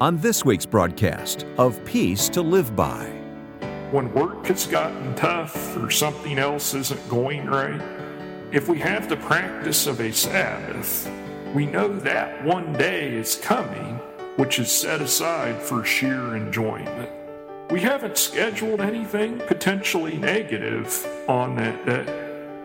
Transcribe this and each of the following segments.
on this week's broadcast of Peace to Live By. When work has gotten tough or something else isn't going right, if we have the practice of a Sabbath, we know that one day is coming which is set aside for sheer enjoyment. We haven't scheduled anything potentially negative on that day.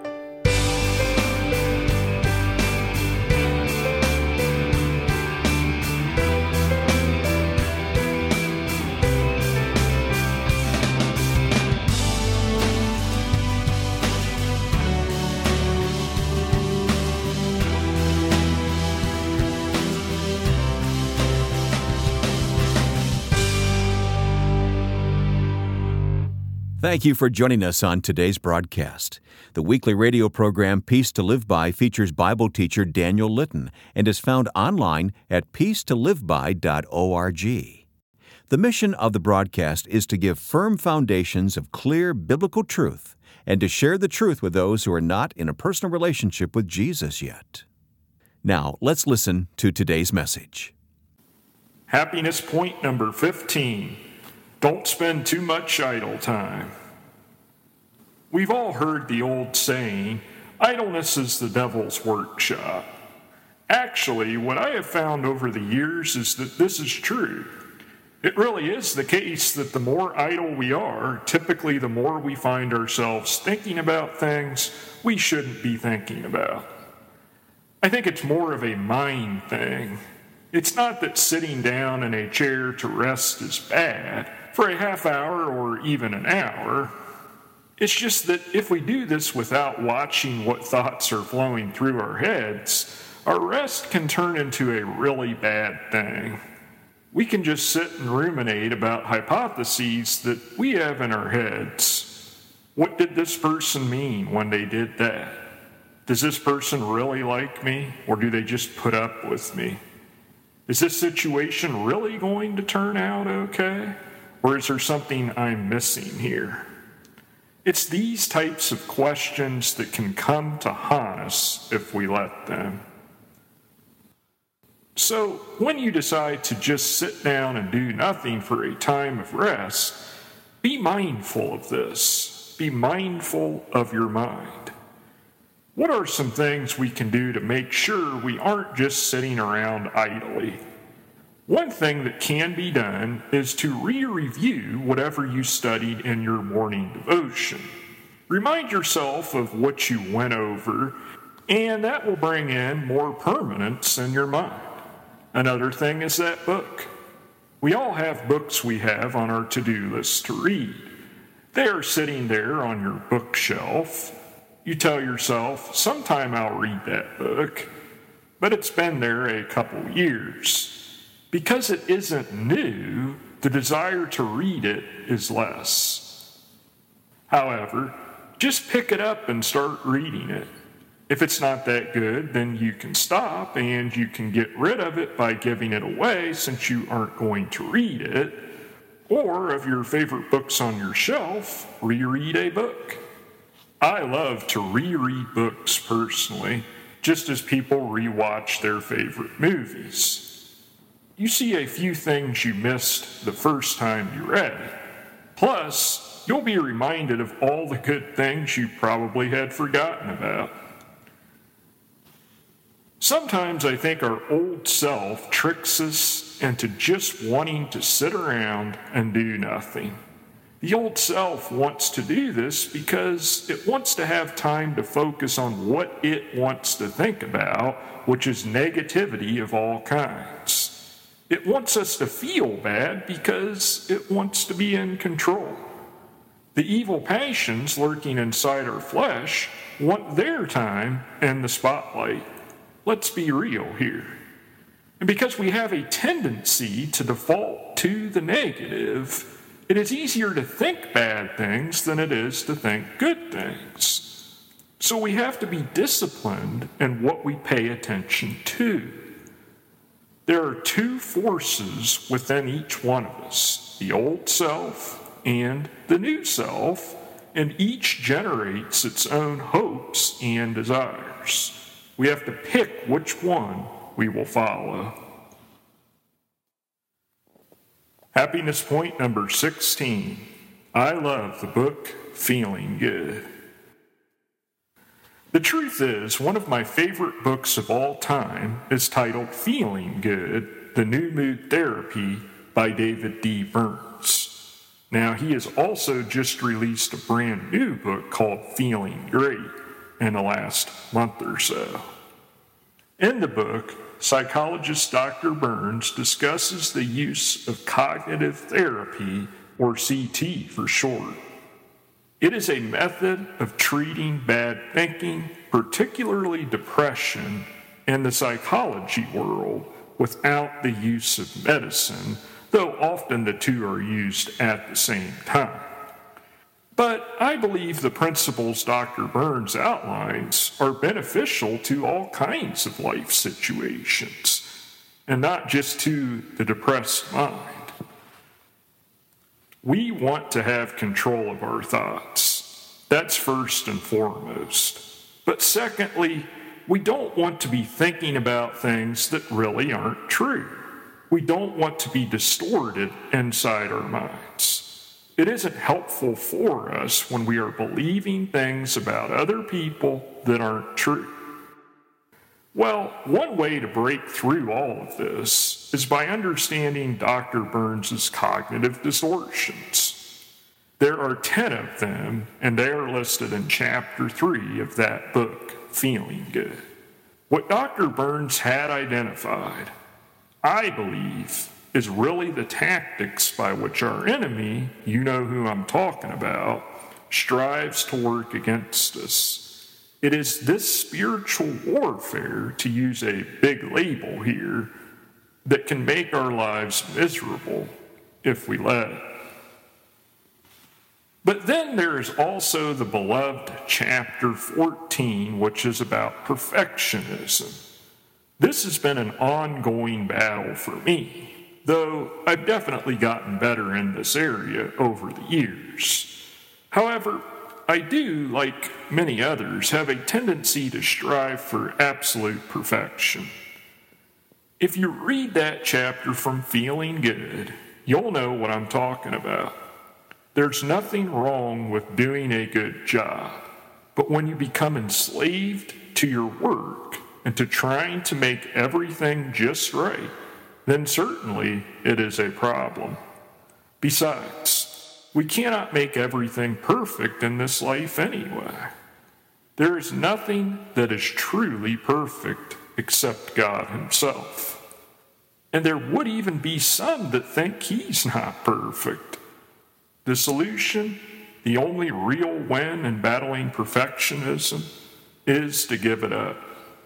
Thank you for joining us on today's broadcast. The weekly radio program Peace to Live By features Bible teacher Daniel Litton and is found online at peacetoliveby.org. The mission of the broadcast is to give firm foundations of clear biblical truth and to share the truth with those who are not in a personal relationship with Jesus yet. Now, let's listen to today's message. Happiness point number 15. Don't spend too much idle time. We've all heard the old saying, idleness is the devil's workshop. Actually, what I have found over the years is that this is true. It really is the case that the more idle we are, typically the more we find ourselves thinking about things we shouldn't be thinking about. I think it's more of a mind thing. It's not that sitting down in a chair to rest is bad for a half hour or even an hour. It's just that if we do this without watching what thoughts are flowing through our heads, our rest can turn into a really bad thing. We can just sit and ruminate about hypotheses that we have in our heads. What did this person mean when they did that? Does this person really like me, or do they just put up with me? Is this situation really going to turn out okay? Or is there something I'm missing here? It's these types of questions that can come to haunt us if we let them. So, when you decide to just sit down and do nothing for a time of rest, be mindful of this. Be mindful of your mind. What are some things we can do to make sure we aren't just sitting around idly? One thing that can be done is to re-review whatever you studied in your morning devotion. Remind yourself of what you went over, and that will bring in more permanence in your mind. Another thing is that book. We all have books we have on our to-do list to read. They are sitting there on your bookshelf. You tell yourself, sometime I'll read that book, but it's been there a couple years. Because it isn't new, the desire to read it is less. However, just pick it up and start reading it. If it's not that good, then you can stop and you can get rid of it by giving it away since you aren't going to read it. Or, of your favorite books on your shelf, reread a book. I love to reread books personally, just as people rewatch their favorite movies. You see a few things you missed the first time you read it. Plus, you'll be reminded of all the good things you probably had forgotten about. Sometimes I think our old self tricks us into just wanting to sit around and do nothing. The old self wants to do this because it wants to have time to focus on what it wants to think about, which is negativity of all kinds. It wants us to feel bad because it wants to be in control. The evil passions lurking inside our flesh want their time in the spotlight. Let's be real here. And because we have a tendency to default to the negative, it is easier to think bad things than it is to think good things. So we have to be disciplined in what we pay attention to. There are two forces within each one of us, the old self and the new self, and each generates its own hopes and desires. We have to pick which one we will follow. Happiness point number 16. I love the book Feeling Good. The truth is, one of my favorite books of all time is titled Feeling Good, The New Mood Therapy by David D. Burns. Now, he has also just released a brand new book called Feeling Great in the last month or so. In the book, psychologist Dr. Burns discusses the use of cognitive therapy, or CT for short. It is a method of treating bad thinking, particularly depression, in the psychology world without the use of medicine, though often the two are used at the same time. But I believe the principles Dr. Burns outlines are beneficial to all kinds of life situations, and not just to the depressed mind. We want to have control of our thoughts. That's first and foremost. But secondly, we don't want to be thinking about things that really aren't true. We don't want to be distorted inside our minds. It isn't helpful for us when we are believing things about other people that aren't true. Well, one way to break through all of this is by understanding Dr. Burns' cognitive distortions. There are 10 of them, and they are listed in Chapter 3 of that book, Feeling Good. What Dr. Burns had identified, I believe, is really the tactics by which our enemy, you know who I'm talking about, strives to work against us. It is this spiritual warfare, to use a big label here, that can make our lives miserable if we let it. But then there is also the beloved chapter 14, which is about perfectionism. This has been an ongoing battle for me, though I've definitely gotten better in this area over the years. However, I do, like many others, have a tendency to strive for absolute perfection. If you read that chapter from Feeling Good, you'll know what I'm talking about. There's nothing wrong with doing a good job, but when you become enslaved to your work and to trying to make everything just right, then certainly it is a problem. Besides, we cannot make everything perfect in this life anyway. There is nothing that is truly perfect except God Himself. And there would even be some that think He's not perfect. The solution, the only real win in battling perfectionism, is to give it up.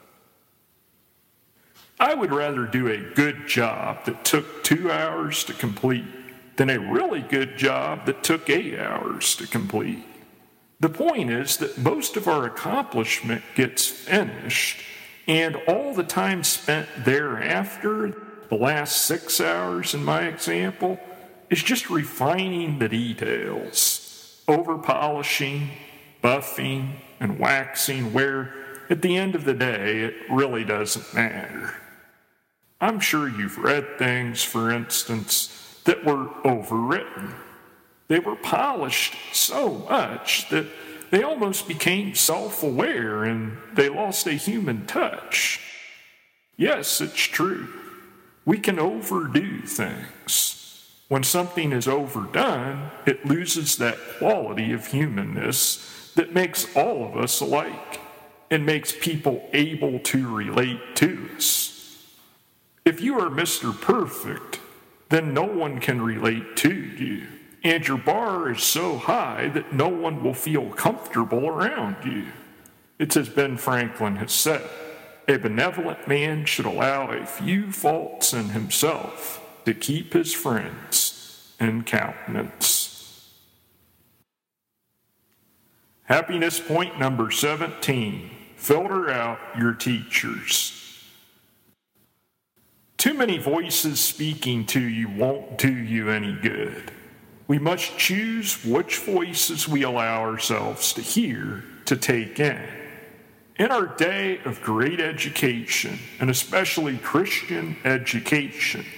I would rather do a good job that took 2 hours to complete than a really good job that took 8 hours to complete. The point is that most of our accomplishment gets finished, and all the time spent thereafter, the last 6 hours in my example, is just refining the details, over-polishing, buffing, and waxing, where at the end of the day, it really doesn't matter. I'm sure you've read things, for instance, that were overwritten. They were polished so much that they almost became self-aware and they lost a human touch. Yes, it's true. We can overdo things. When something is overdone, it loses that quality of humanness that makes all of us alike and makes people able to relate to us. If you are Mr. Perfect, then no one can relate to you, and your bar is so high that no one will feel comfortable around you. It's as Ben Franklin has said, a benevolent man should allow a few faults in himself to keep his friends in countenance. Happiness point number 17, filter out your teachers. Too many voices speaking to you won't do you any good. We must choose which voices we allow ourselves to hear, to take in. In our day of great education, and especially Christian education,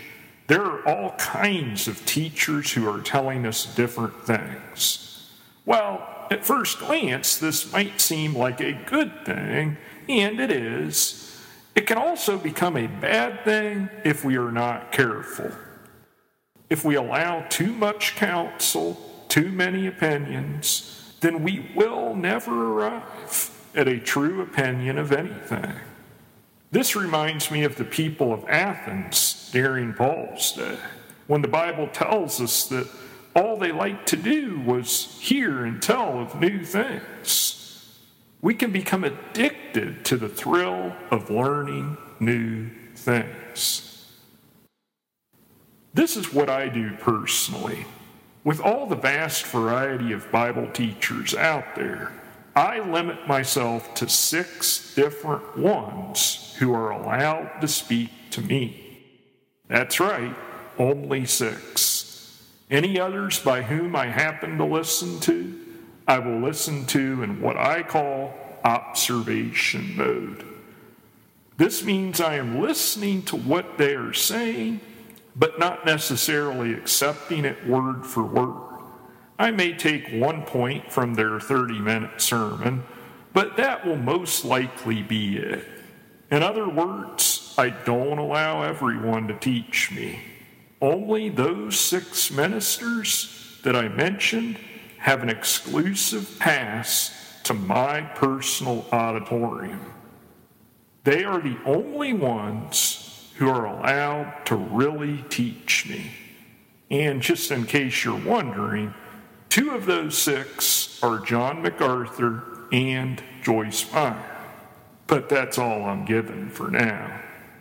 There are all kinds of teachers who are telling us different things. Well, at first glance, this might seem like a good thing, and it is. It can also become a bad thing if we are not careful. If we allow too much counsel, too many opinions, then we will never arrive at a true opinion of anything. This reminds me of the people of Athens during Paul's day, when the Bible tells us that all they liked to do was hear and tell of new things. We can become addicted to the thrill of learning new things. This is what I do personally. With all the vast variety of Bible teachers out there, I limit myself to 6 different ones who are allowed to speak to me. That's right, only 6. Any others by whom I happen to listen to, I will listen to in what I call observation mode. This means I am listening to what they are saying, but not necessarily accepting it word for word. I may take one point from their 30-minute sermon, but that will most likely be it. In other words, I don't allow everyone to teach me. Only those 6 ministers that I mentioned have an exclusive pass to my personal auditorium. They are the only ones who are allowed to really teach me. And just in case you're wondering, 2 of those 6 are John MacArthur and Joyce Meyer. But that's all I'm given for now.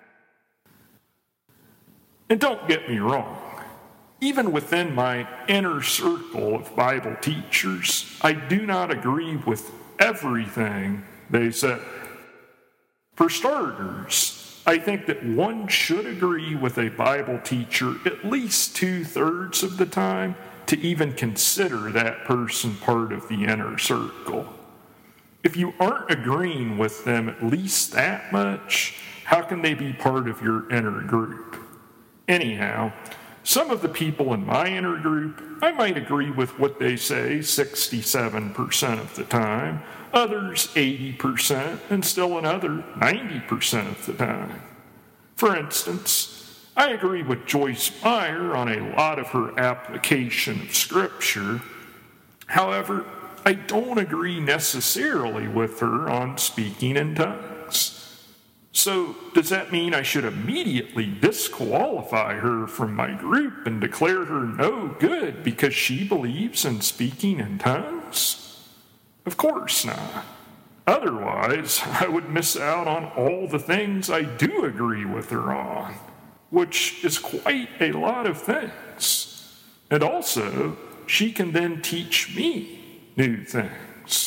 And don't get me wrong, even within my inner circle of Bible teachers, I do not agree with everything they say. For starters, I think that one should agree with a Bible teacher at least 2/3 of the time to even consider that person part of the inner circle. If you aren't agreeing with them at least that much, how can they be part of your inner group? Anyhow, some of the people in my inner group, I might agree with what they say 67% of the time, others 80%, and still another 90% of the time. For instance, I agree with Joyce Meyer on a lot of her application of Scripture. However, I don't agree necessarily with her on speaking in tongues. So, does that mean I should immediately disqualify her from my group and declare her no good because she believes in speaking in tongues? Of course not. Otherwise, I would miss out on all the things I do agree with her on, which is quite a lot of things. And also, she can then teach me new things.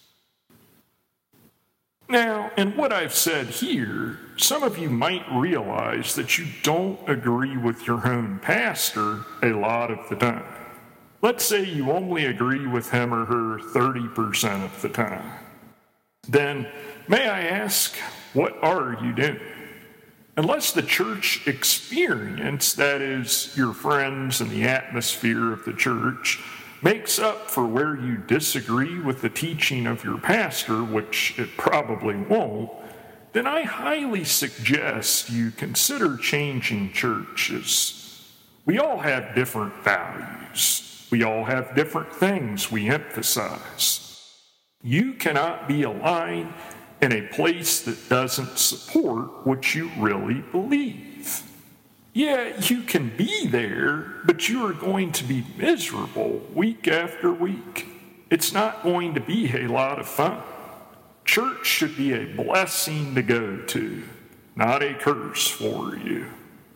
Now, in what I've said here, some of you might realize that you don't agree with your own pastor a lot of the time. Let's say you only agree with him or her 30% of the time. Then, may I ask, what are you doing? Unless the church experience, that is, your friends and the atmosphere of the church, makes up for where you disagree with the teaching of your pastor, which it probably won't, then I highly suggest you consider changing churches. We all have different values. We all have different things we emphasize. You cannot be aligned in a place that doesn't support what you really believe. Yeah, you can be there, but you are going to be miserable week after week. It's not going to be a lot of fun. Church should be a blessing to go to, not a curse for you.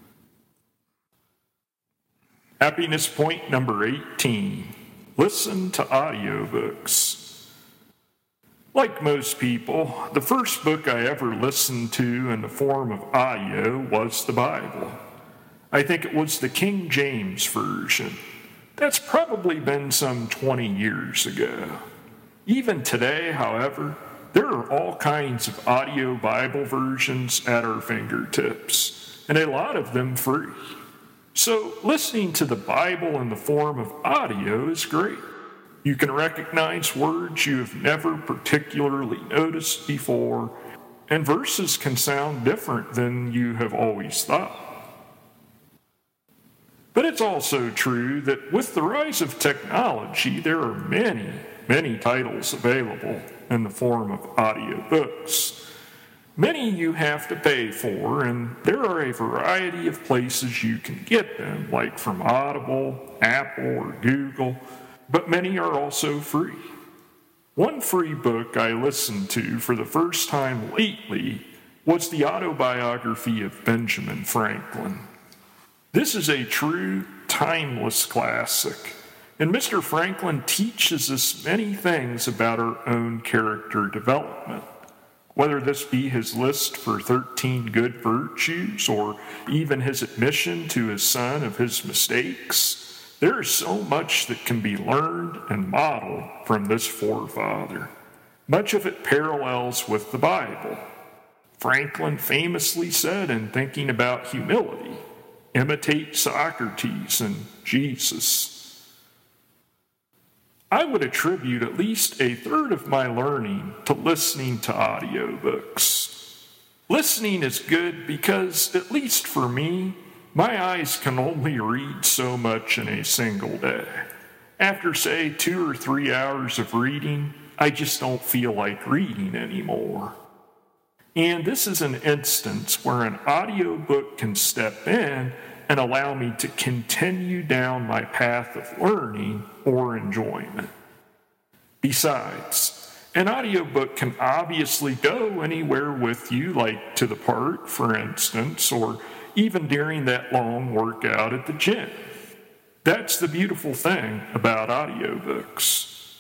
Happiness point number 18. Listen to audiobooks. Like most people, the first book I ever listened to in the form of audio was the Bible. I think it was the King James Version. That's probably been some 20 years ago. Even today, however, there are all kinds of audio Bible versions at our fingertips, and a lot of them free. So, listening to the Bible in the form of audio is great. You can recognize words you have never particularly noticed before, and verses can sound different than you have always thought. But it's also true that with the rise of technology, there are many, many titles available in the form of audiobooks. Many you have to pay for, and there are a variety of places you can get them, like from Audible, Apple, or Google, but many are also free. One free book I listened to for the first time lately was the autobiography of Benjamin Franklin. This is a true, timeless classic, and Mr. Franklin teaches us many things about our own character development. Whether this be his list for 13 good virtues, or even his admission to his son of his mistakes, there is so much that can be learned and modeled from this forefather. Much of it parallels with the Bible. Franklin famously said in thinking about humility, imitate Socrates and Jesus. I would attribute at least a third of my learning to listening to audiobooks. Listening is good because, at least for me, my eyes can only read so much in a single day. After, say, 2 or 3 hours of reading, I just don't feel like reading anymore. And this is an instance where an audiobook can step in and allow me to continue down my path of learning or enjoyment. Besides, an audiobook can obviously go anywhere with you, like to the park, for instance, or even during that long workout at the gym. That's the beautiful thing about audiobooks.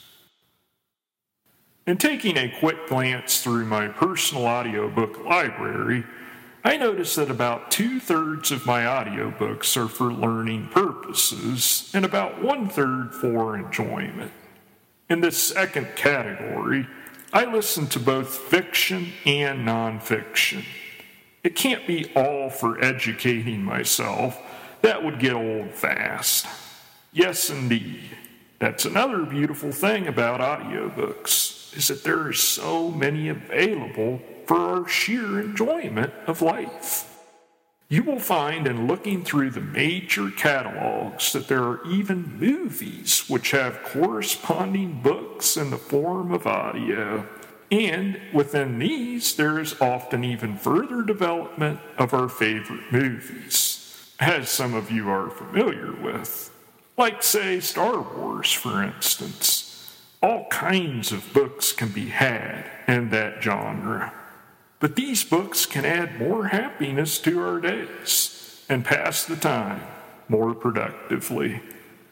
In taking a quick glance through my personal audiobook library, I noticed that about 2/3 of my audiobooks are for learning purposes and about 1/3 for enjoyment. In this second category, I listen to both fiction and nonfiction. It can't be all for educating myself. That would get old fast. Yes, indeed. That's another beautiful thing about audiobooks, is that there are so many available for our sheer enjoyment of life. You will find in looking through the major catalogs that there are even movies which have corresponding books in the form of audio. And within these, there is often even further development of our favorite movies, as some of you are familiar with. Like, say, Star Wars, for instance. All kinds of books can be had in that genre. But these books can add more happiness to our days and pass the time more productively.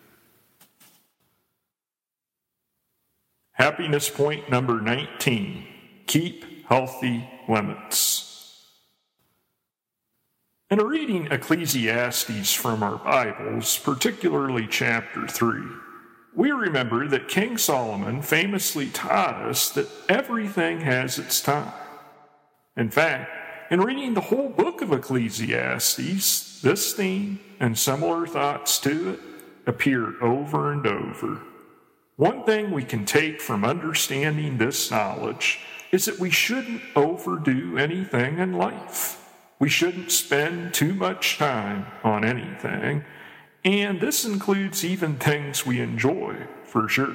Happiness point number 19, keep healthy limits. In reading Ecclesiastes from our Bibles, particularly chapter 3, we remember that King Solomon famously taught us that everything has its time. In fact, in reading the whole book of Ecclesiastes, this theme and similar thoughts to it appear over and over. One thing we can take from understanding this knowledge is that we shouldn't overdo anything in life. We shouldn't spend too much time on anything, and this includes even things we enjoy, for sure.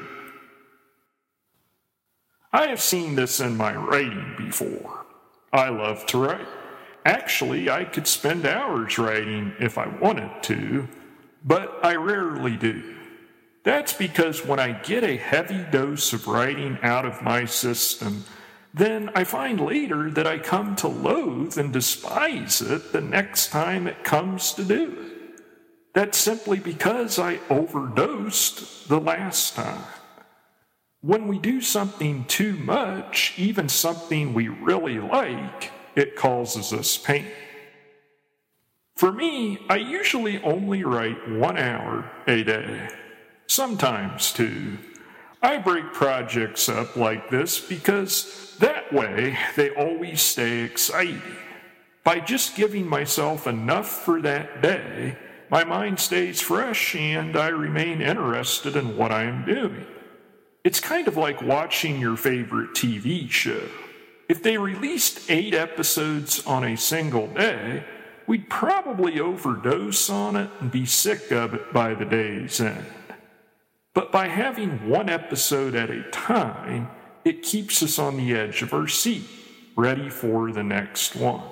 I have seen this in my writing before. I love to write. Actually, I could spend hours writing if I wanted to, but I rarely do. That's because when I get a heavy dose of writing out of my system, then I find later that I come to loathe and despise it the next time it comes to do it. That's simply because I overdosed the last time. When we do something too much, even something we really like, it causes us pain. For me, I usually only write 1 hour a day, sometimes 2. I break projects up like this because that way they always stay exciting. By just giving myself enough for that day, my mind stays fresh and I remain interested in what I am doing. It's kind of like watching your favorite TV show. If they released 8 episodes on a single day, we'd probably overdose on it and be sick of it by the day's end. But by having 1 episode at a time, it keeps us on the edge of our seat, ready for the next one.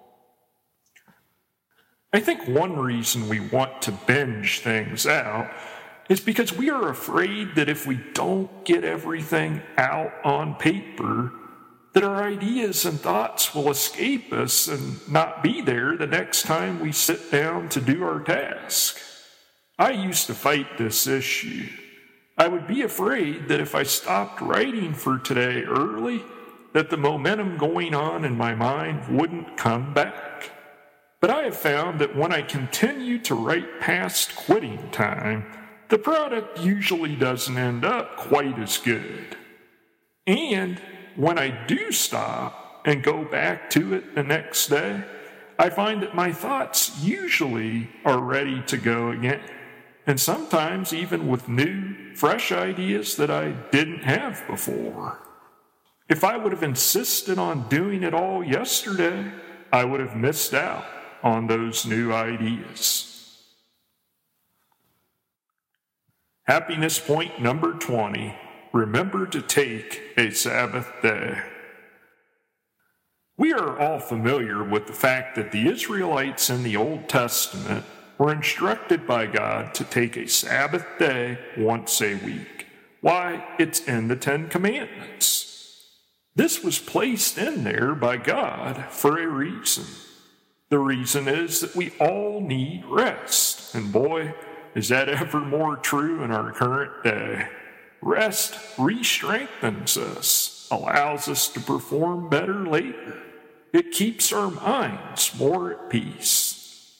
I think one reason we want to binge things out is because we are afraid that if we don't get everything out on paper, that our ideas and thoughts will escape us and not be there the next time we sit down to do our task. I used to fight this issue. I would be afraid that if I stopped writing for today early, that the momentum going on in my mind wouldn't come back. But I have found that when I continue to write past quitting time, the product usually doesn't end up quite as good. And when I do stop and go back to it the next day, I find that my thoughts usually are ready to go again. And sometimes even with new, fresh ideas that I didn't have before. If I would have insisted on doing it all yesterday, I would have missed out on those new ideas. Happiness point number 20. Remember to take a Sabbath day. We are all familiar with the fact that the Israelites in the Old Testament were instructed by God to take a Sabbath day once a week. Why, it's in the 10 Commandments. This was placed in there by God for a reason. The reason is that we all need rest. And boy, is that ever more true in our current day. Rest re-strengthens us, allows us to perform better later. It keeps our minds more at peace.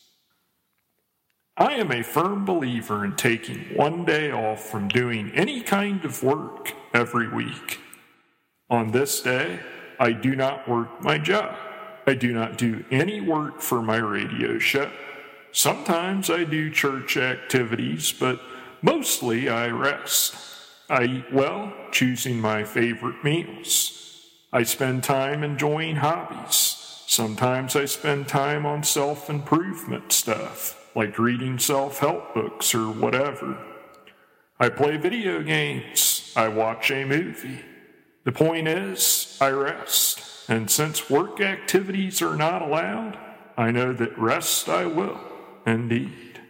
I am a firm believer in taking one day off from doing any kind of work every week. On this day, I do not work my job. I do not do any work for my radio show. Sometimes I do church activities, but mostly I rest. I eat well, choosing my favorite meals. I spend time enjoying hobbies. Sometimes I spend time on self-improvement stuff, like reading self-help books or whatever. I play video games. I watch a movie. The point is, I rest. And since work activities are not allowed, I know that rest I will, indeed.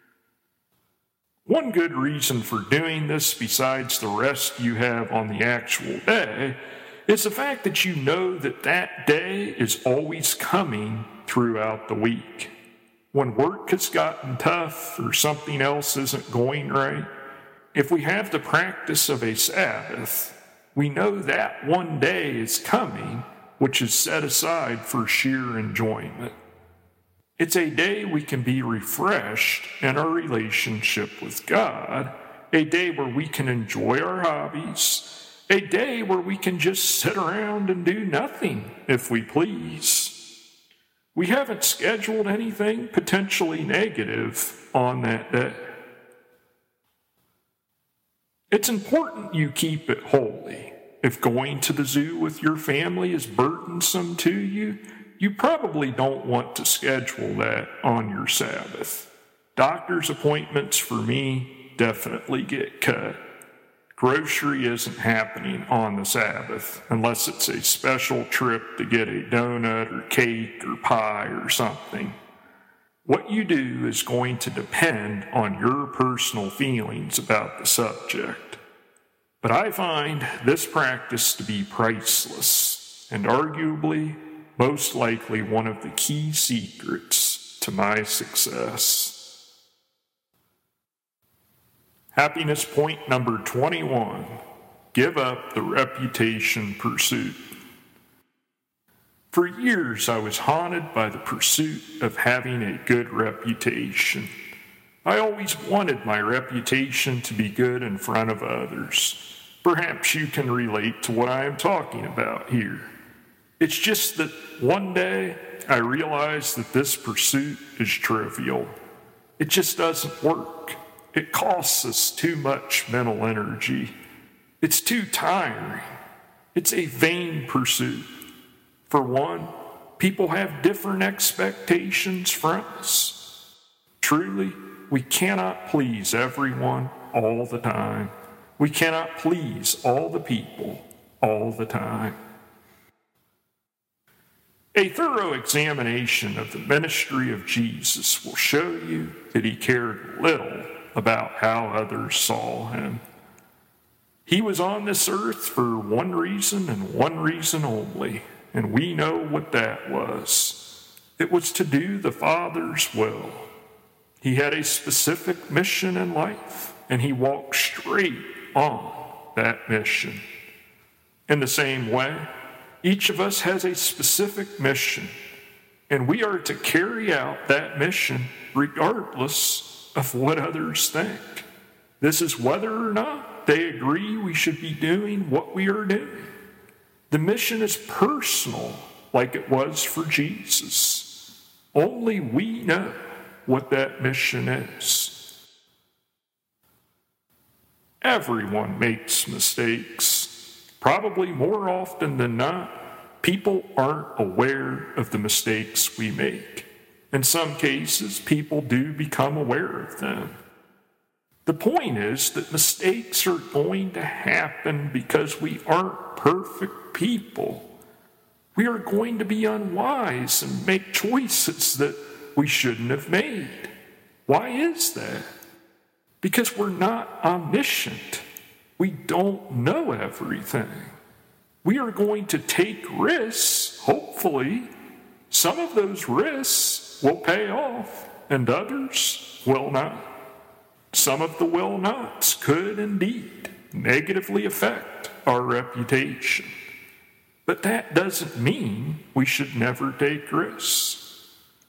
One good reason for doing this, besides the rest you have on the actual day, is the fact that you know that that day is always coming throughout the week. When work has gotten tough or something else isn't going right, if we have the practice of a Sabbath, we know that one day is coming, which is set aside for sheer enjoyment. It's a day we can be refreshed in our relationship with God, a day where we can enjoy our hobbies, a day where we can just sit around and do nothing if we please. We haven't scheduled anything potentially negative on that day. It's important you keep it holy. If going to the zoo with your family is burdensome to you, you probably don't want to schedule that on your Sabbath. Doctor's appointments for me definitely get cut. Grocery isn't happening on the Sabbath unless it's a special trip to get a donut or cake or pie or something. What you do is going to depend on your personal feelings about the subject. But I find this practice to be priceless and arguably most likely one of the key secrets to my success. Happiness point number 21. Give up the reputation pursuit. For years, I was haunted by the pursuit of having a good reputation. I always wanted my reputation to be good in front of others. Perhaps you can relate to what I am talking about here. It's just that one day I realized that this pursuit is trivial. It just doesn't work. It costs us too much mental energy. It's too tiring. It's a vain pursuit. For one, people have different expectations from us. Truly, we cannot please everyone all the time. We cannot please all the people all the time. A thorough examination of the ministry of Jesus will show you that he cared little about how others saw him. He was on this earth for one reason and one reason only, and we know what that was. It was to do the Father's will. He had a specific mission in life, and he walked straight on that mission. In the same way, each of us has a specific mission, and we are to carry out that mission regardless of what others think. This is whether or not they agree we should be doing what we are doing. The mission is personal, like it was for Jesus. Only we know what that mission is. Everyone makes mistakes. Probably more often than not, people aren't aware of the mistakes we make. In some cases, people do become aware of them. The point is that mistakes are going to happen because we aren't perfect people. We are going to be unwise and make choices that we shouldn't have made. Why is that? Because we're not omniscient. We don't know everything. We are going to take risks, hopefully. Some of those risks will pay off, and others will not. Some of the will nots could indeed negatively affect our reputation. But that doesn't mean we should never take risks.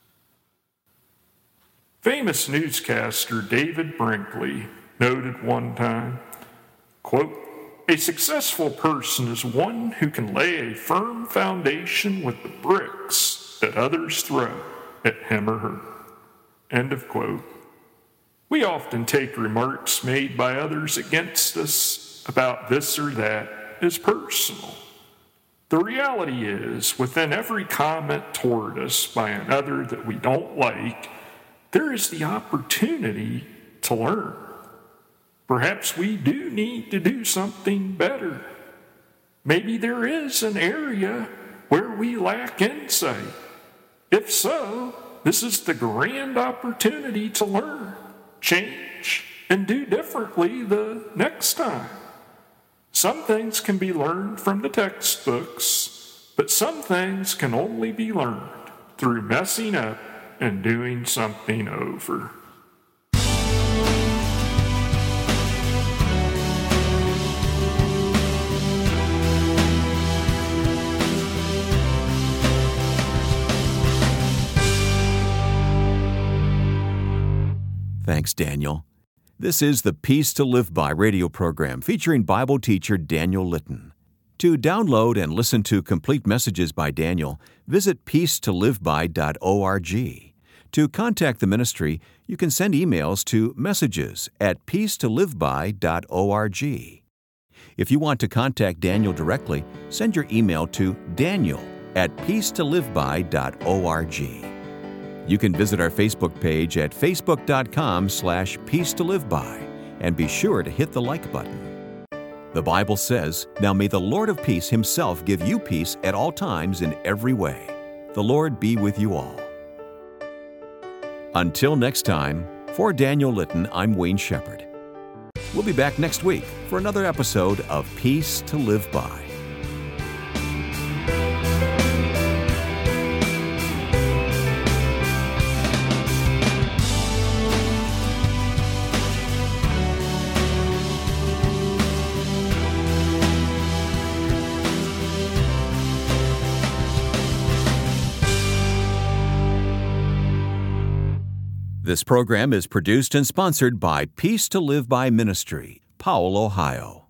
Famous newscaster David Brinkley noted one time, quote, "A successful person is one who can lay a firm foundation with the bricks that others throw at him or her." End of quote. We often take remarks made by others against us about this or that as personal. The reality is, within every comment toward us by another that we don't like, there is the opportunity to learn. Perhaps we do need to do something better. Maybe there is an area where we lack insight. If so, this is the grand opportunity to learn, change, and do differently the next time. Some things can be learned from the textbooks, but some things can only be learned through messing up and doing something over. Thanks, Daniel. This is the Peace to Live By radio program featuring Bible teacher Daniel Litton. To download and listen to complete messages by Daniel, visit peacetoliveby.org. To contact the ministry, you can send emails to messages@peacetoliveby.org. If you want to contact Daniel directly, send your email to daniel@peacetoliveby.org. You can visit our Facebook page at facebook.com/peacetoliveby and be sure to hit the like button. The Bible says, "Now may the Lord of peace himself give you peace at all times in every way. The Lord be with you all." Until next time, for Daniel Litton, I'm Wayne Shepherd. We'll be back next week for another episode of Peace to Live By. This program is produced and sponsored by Peace to Live By Ministry, Powell, Ohio.